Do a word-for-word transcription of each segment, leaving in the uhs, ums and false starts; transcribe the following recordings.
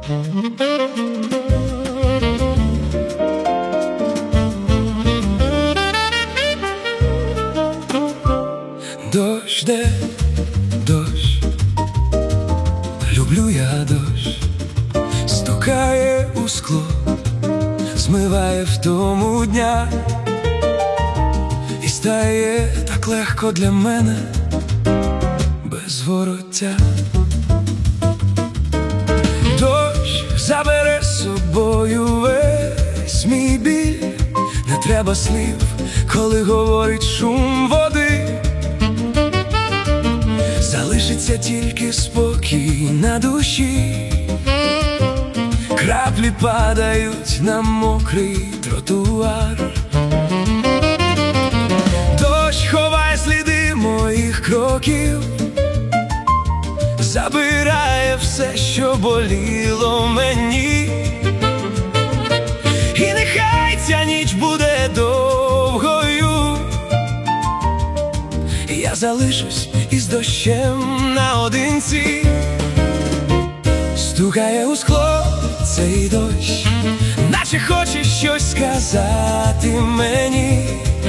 Дощ, де дощ, люблю я дощ, стукає у скло, змиває втому дня, і стає так легко для мене без вороття. Дощ забере з собою весь мій біль, не треба слів, коли говорить шум води. Залишиться тільки спокій на душі, краплі падають на мокрий тротуар. Дощ ховає сліди моїх кроків, забирає все, що боліло мені. І нехай ця ніч буде довгою, я залишусь із дощем наодинці. Стукає у скло цей дощ, наче хоче щось сказати мені.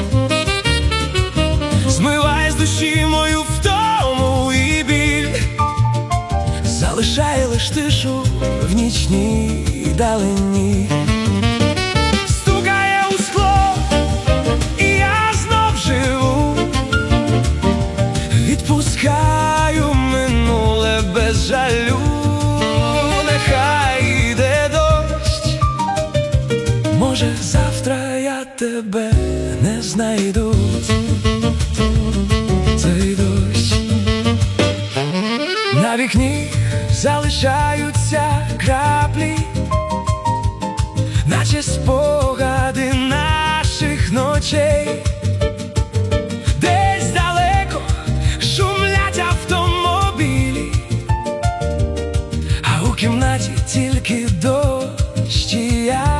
Змиває з душі мою втому і біль, залишає лиш тишу в нічній далині. Стукає у скло, і я знов живу, відпускаю минуле без жалю. Нехай йде дощ, може завтра я тебе не знайду. Цей дощ, на вікні залишаються краплі, наче спогади наших ночей. Десь далеко шумлять автомобілі, а у кімнаті тільки дощ і я.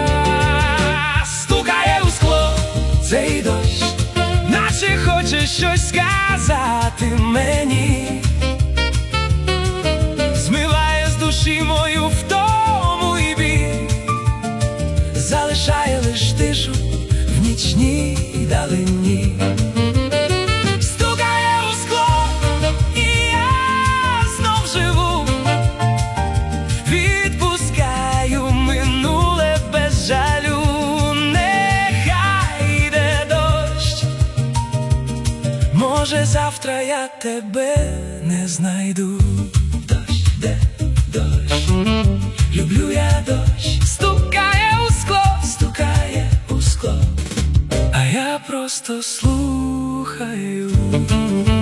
Стукає у скло цей дощ, наче хоче щось сказати мені. Змиває з душі мою втому і біль, залишає лиш тишу в нічній далині. Стукає у скло, і я знов живу, відпускаю минуле без жалю. Нехай йде дощ, може завтра я тебе не знайду. Дощ, де дощ, люблю я дощ. Стукає у скло, стукає у скло, а я просто слухаю.